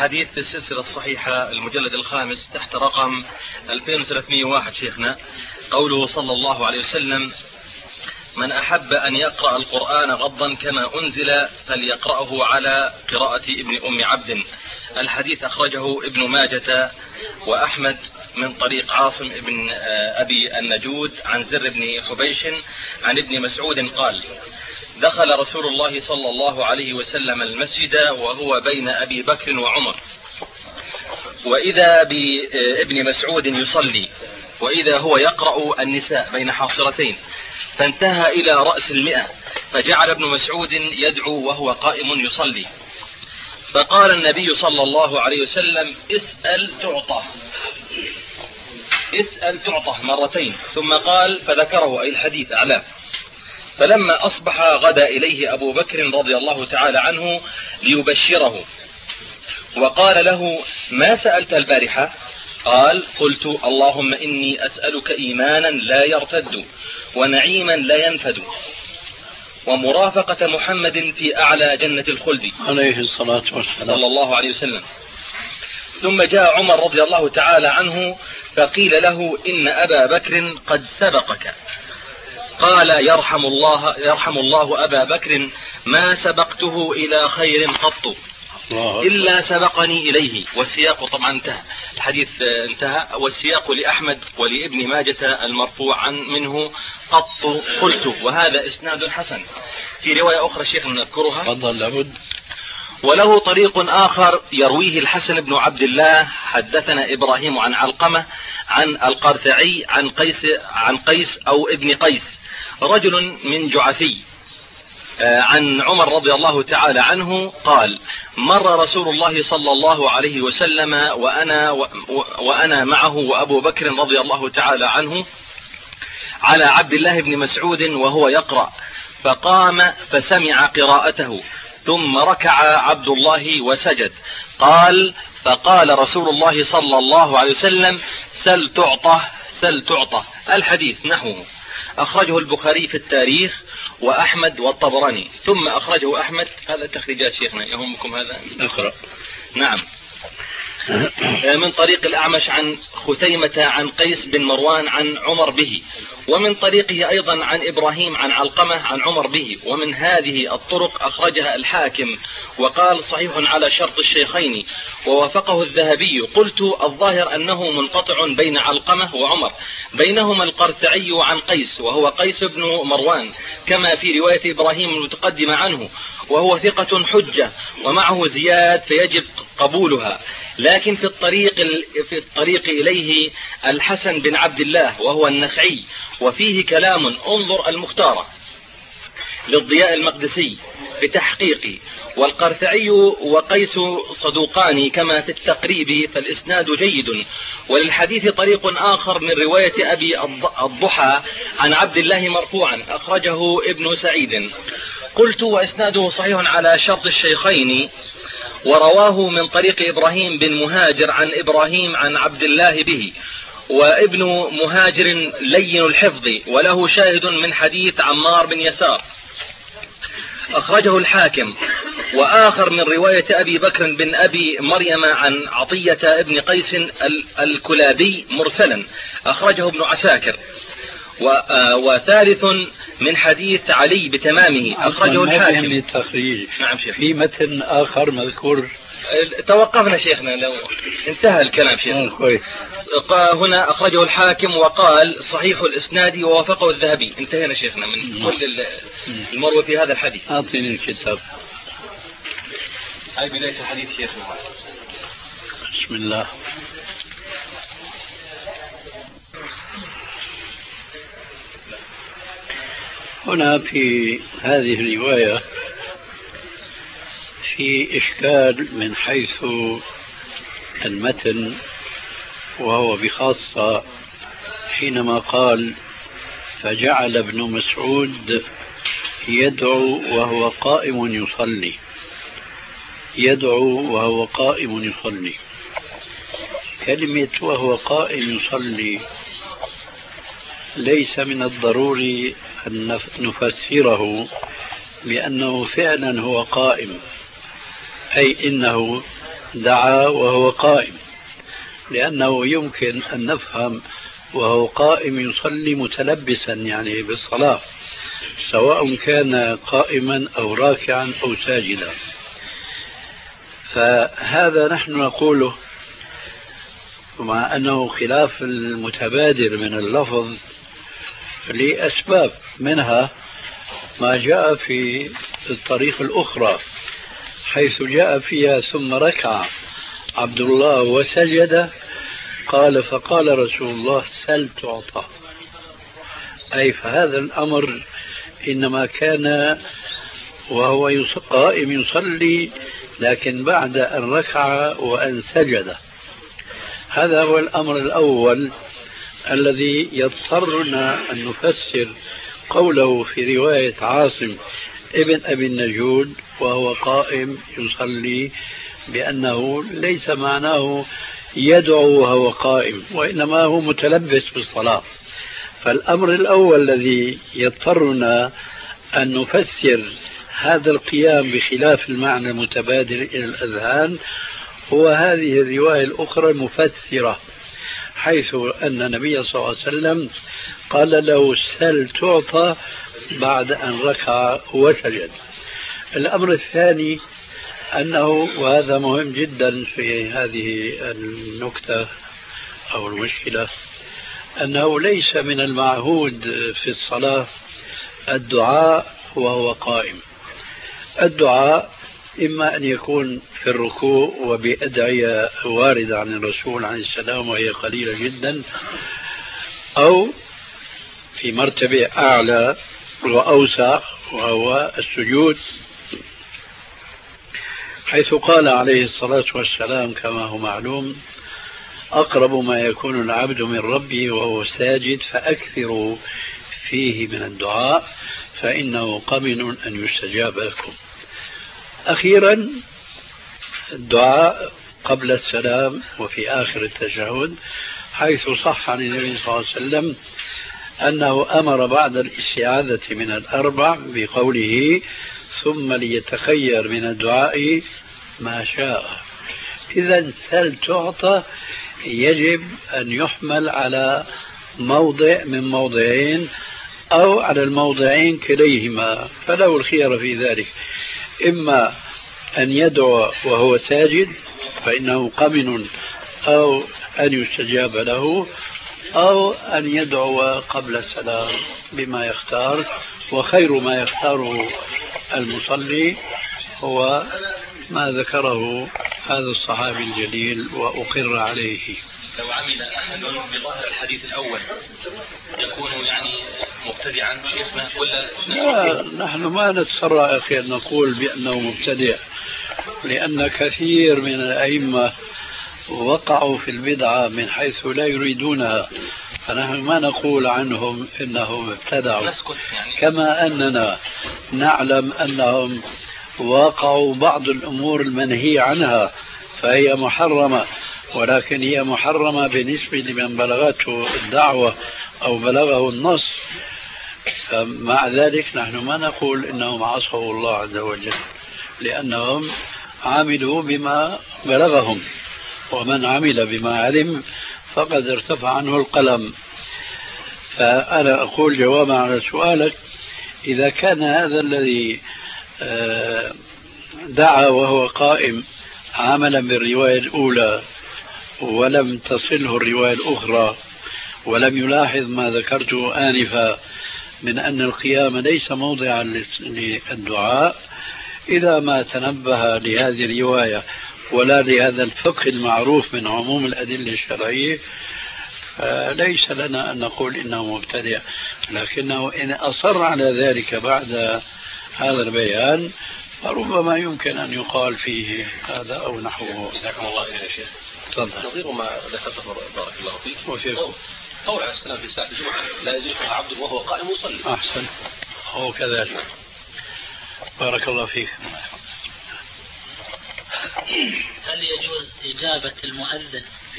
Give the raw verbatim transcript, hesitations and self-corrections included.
حديث في السلسلة الصحيحة المجلد الخامس تحت رقم ألفين وثلاثمئة وواحد شيخنا، قوله صلى الله عليه وسلم: من أحب أن يقرأ القرآن غضا كما أنزل فليقرأه على قراءة ابن أم عبد. الحديث أخرجه ابن ماجة وأحمد من طريق عاصم بن أبي النجود عن زر بن حبيش عن ابن مسعود قال: دخل رسول الله صلى الله عليه وسلم المسجد وهو بين أبي بكر وعمر، وإذا بابن مسعود يصلي، وإذا هو يقرأ النساء بين حاصرتين، فانتهى إلى رأس المئة، فجعل ابن مسعود يدعو وهو قائم يصلي، فقال النبي صلى الله عليه وسلم: اسأل تعطى، اسأل تعطى مرتين، ثم قال فذكره أي الحديث أعلاه. فلما أصبح غدا إليه أبو بكر رضي الله تعالى عنه ليبشره، وقال له: ما سألت البارحة؟ قال: قلت: اللهم إني أسألك إيمانا لا يرتد، ونعيما لا ينفد، ومرافقة محمد في أعلى جنة الخلد عليه الصلاة والسلام صلى الله عليه وسلم. ثم جاء عمر رضي الله تعالى عنه فقيل له: إن أبا بكر قد سبقك. قال: يرحم الله, يرحم الله أبا بكر، ما سبقته إلى خير قط إلا سبقني إليه. والسياق طبعا انتهى، الحديث انتهى، والسياق لأحمد ولابن ماجة المرفوع عن منه قط قلت، وهذا إسناد حسن. في رواية أخرى شيخ نذكرها، تفضل. لابد. وله طريق آخر يرويه الحسن بن عبد الله: حدثنا إبراهيم عن علقمة عن القرثعي عن قيس عن قيس أو ابن قيس رجل من جعفي عن عمر رضي الله تعالى عنه قال: مر رسول الله صلى الله عليه وسلم وأنا, وأنا معه وأبو بكر رضي الله تعالى عنه على عبد الله بن مسعود وهو يقرأ، فقام فسمع قراءته، ثم ركع عبد الله وسجد. قال: فقال رسول الله صلى الله عليه وسلم: سل تعطه سل تعطه. الحديث نحوه. أخرجه البخاري في التاريخ وأحمد والطبراني. ثم أخرجه أحمد، هذا تخريجات شيخنا يهمكم هذا؟ اقرأ. نعم. من طريق الأعمش عن خثيمة عن قيس بن مروان عن عمر به، ومن طريقه أيضا عن إبراهيم عن علقمة عن عمر به. ومن هذه الطرق أخرجها الحاكم وقال: صحيح على شرط الشيخين، ووافقه الذهبي. قلت: الظاهر أنه منقطع بين علقمة وعمر، بينهما القرثعي عن قيس وهو قيس بن مروان، كما في رواية إبراهيم المتقدمة عنه، وهو ثقة حجة ومعه زياد فيجب قبولها. لكن في الطريق في الطريق إليه الحسن بن عبد الله وهو النخعي، وفيه كلام، انظر المختارة للضياء المقدسي في تحقيقي. والقرثعي وقيس صدوقان كما في التقريب، فالإسناد جيد. وللحديث طريق آخر من رواية أبي الضحى عن عبد الله مرفوعا، أخرجه ابن سعيد. قلت: وإسناده صحيح على شرط الشيخين، ورواه من طريق إبراهيم بن مهاجر عن إبراهيم عن عبد الله به. وابن مهاجر لين الحفظ، وله شاهد من حديث عمار بن يسار، أخرجه الحاكم. وآخر من رواية أبي بكر بن أبي مريم عن عطية ابن قيس الكلابي مرسلا، أخرجه ابن عساكر. وثالث من حديث علي بتمامه، أخرجه الحاكم. للتخريج. نعم شيخ. في متن آخر مذكور. توقفنا شيخنا، لو انتهى الكلام شيخنا. كويس. هنا أخرجه الحاكم وقال: صحيح الإسناد ووافقه الذهبي. انتهينا شيخنا من كل المروي في هذا الحديث. أعطيني الكتاب. هاي بداية الحديث شيخنا. بسم الله. هنا في هذه الرواية في إشكال من حيث المتن، وهو بخاصة حينما قال: فجعل ابن مسعود يدعو وهو قائم يصلي، يدعو وهو قائم يصلي. كلمة وهو قائم يصلي ليس من الضروري أن نفسره بأنه فعلا هو قائم، أي إنه دعا وهو قائم، لأنه يمكن أن نفهم وهو قائم يصلي متلبسا يعني بالصلاة، سواء كان قائما أو راكعا أو ساجدا. فهذا نحن نقوله مع أنه خلاف المتبادر من اللفظ لأسباب، منها ما جاء في الطريق الأخرى حيث جاء فيها ثم ركع عبد الله وسجد، قال فقال رسول الله سل تعطى، أي فهذا الأمر إنما كان وهو قائم يصلي لكن بعد أن ركع وأن سجد. هذا هو الأمر الأول الذي يضطرنا أن نفسر قوله في رواية عاصم ابن أبي النجود وهو قائم يصلي بأنه ليس معناه يدعو وهو قائم، وإنما هو متلبس بالصلاة. فالأمر الأول الذي يضطرنا أن نفسر هذا القيام بخلاف المعنى المتبادر إلى الأذهان هو هذه الرواية الأخرى المفسرة، حيث أن النبي صلى الله عليه وسلم قال له سل تعطى بعد أن ركع وسجد. الأمر الثاني أنه، وهذا مهم جدا في هذه النكتة أو المشكلة، أنه ليس من المعهود في الصلاة الدعاء وهو قائم. الدعاء إما أن يكون في الركوع وبأدعية واردة عن الرسول عليه السلام وهي قليلة جدا، أو في مرتبة أعلى وأوسع وهو السجود، حيث قال عليه الصلاة والسلام كما هو معلوم أقرب ما يكون العبد من ربه وهو ساجد فأكثروا فيه من الدعاء فإنه قمن أن يستجاب لكم. أخيرا الدعاء قبل السلام وفي آخر التشهد، حيث صح عن النبي صلى الله عليه وسلم أنه أمر بعد الاستعاذة من الأربع بقوله ثم ليتخير من الدعاء ما شاء. إذا سل تعطى يجب أن يحمل على موضع من موضعين أو على الموضعين كليهما، فله الخيار في ذلك، إما أن يدعو وهو ساجد فإنه قمن أو أن يستجاب له، أو أن يدعو قبل السلام بما يختار. وخير ما يختاره المصلي هو ما ذكره هذا الصحابي الجليل وأقر عليه. لو عمل أحد بظاهر الحديث الأول يكون يعني مبتدعا شيخنا ولا لا؟ نحن ما نتسرع أخي أن نقول بأنه مبتدع، لأن كثير من الأئمة وقعوا في البدعة من حيث لا يريدونها، فنحن ما نقول عنهم إنهم ابتدعوا، كما أننا نعلم أنهم وقعوا بعض الأمور المنهي عنها فهي محرمة، ولكن هي محرمة بالنسبة لمن بلغته الدعوة أو بلغه النص. مع ذلك نحن ما نقول إنهم عصوا الله عز وجل، لأنهم عملوا بما بلغهم، ومن عمل بما علم فقد ارتفع عنه القلم. فأنا أقول جوابا على سؤالك، إذا كان هذا الذي دعا وهو قائم عملا بالرواية الأولى ولم تصله الرواية الأخرى ولم يلاحظ ما ذكرته آنفا من أن القيام ليس موضعا للدعاء، إذا ما تنبه لهذه الرواية ولا لهذا الفقه المعروف من عموم الأدلة الشرعية، ليس لنا أن نقول إنه مبتدع، لكنه إن أصر على ذلك بعد هذا البيان فربما يمكن أن يقال فيه هذا أو نحوه. جزاكم الله خير يا شيخ. تفضل. نظير ما ذكرته بارك الله فيك وفيكم. قول عليه السلام في ساعة الجمعة لا يدركها عبد وهو قائم يصلي. أحسن، هو كذلك. بارك الله فيك. هل يجوز إجابة المؤذن